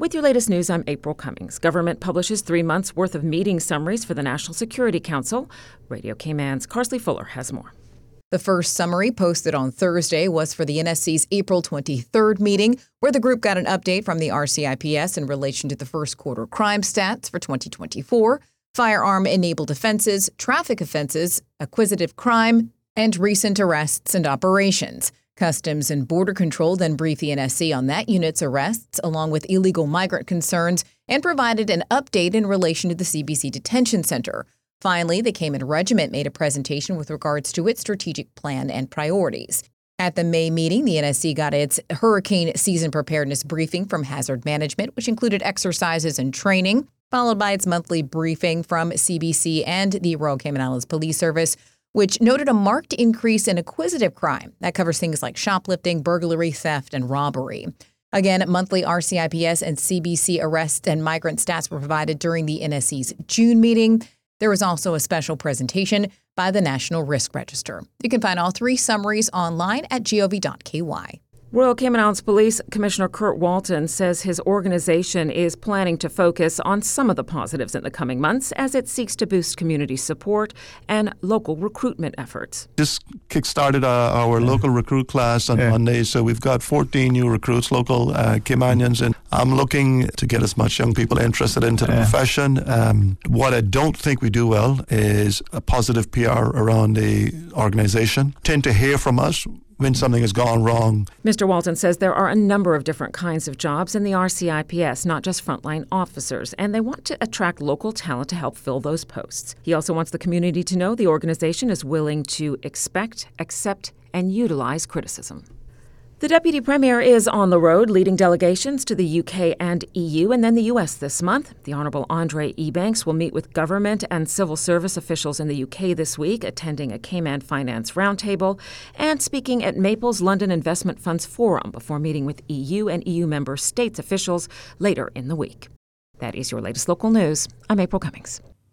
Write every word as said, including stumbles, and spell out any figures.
With your latest news, I'm April Cummings. Government publishes three months' worth of meeting summaries for the National Security Council. Radio Cayman's Carsley Fuller has more. The first summary posted on Thursday was for the N S C's April twenty-third meeting, where the group got an update from the R C I P S in relation to the first quarter crime stats for twenty twenty-four, firearm-enabled offenses, traffic offenses, acquisitive crime, and recent arrests and operations. Customs and Border Control then briefed the N S C on that unit's arrests, along with illegal migrant concerns, and provided an update in relation to the C B C Detention Center. Finally, the Cayman Regiment made a presentation with regards to its strategic plan and priorities. At the May meeting, the N S C got its hurricane season preparedness briefing from Hazard Management, which included exercises and training, followed by its monthly briefing from C B C and the Royal Cayman Islands Police Service, which noted a marked increase in acquisitive crime. That covers things like shoplifting, burglary, theft, and robbery. Again, monthly R C I P S and C B C arrest and migrant stats were provided during the N S C's June meeting. There was also a special presentation by the National Risk Register. You can find all three summaries online at gov dot k y. Royal Cayman Islands Police Commissioner Kurt Walton says his organization is planning to focus on some of the positives in the coming months as it seeks to boost community support and local recruitment efforts. Just kick-started uh, our yeah. local recruit class on yeah. Monday, so we've got fourteen new recruits, local uh, Caymanians, and I'm looking to get as much young people interested into the yeah. profession. Um, what I don't think we do well is a positive P R around the organization. Tend to hear from us when something has gone wrong. Mister Walton says there are a number of different kinds of jobs in the R C I P S, not just frontline officers, and they want to attract local talent to help fill those posts. He also wants the community to know the organization is willing to expect, accept, and utilize criticism. The Deputy Premier is on the road leading delegations to the U K and E U and then the U S this month. The Honourable Andre Ebanks will meet with government and civil service officials in the U K this week, attending a Cayman Finance Roundtable and speaking at Maple's London Investment Funds Forum before meeting with E U and E U member states officials later in the week. That is your latest local news. I'm April Cummings.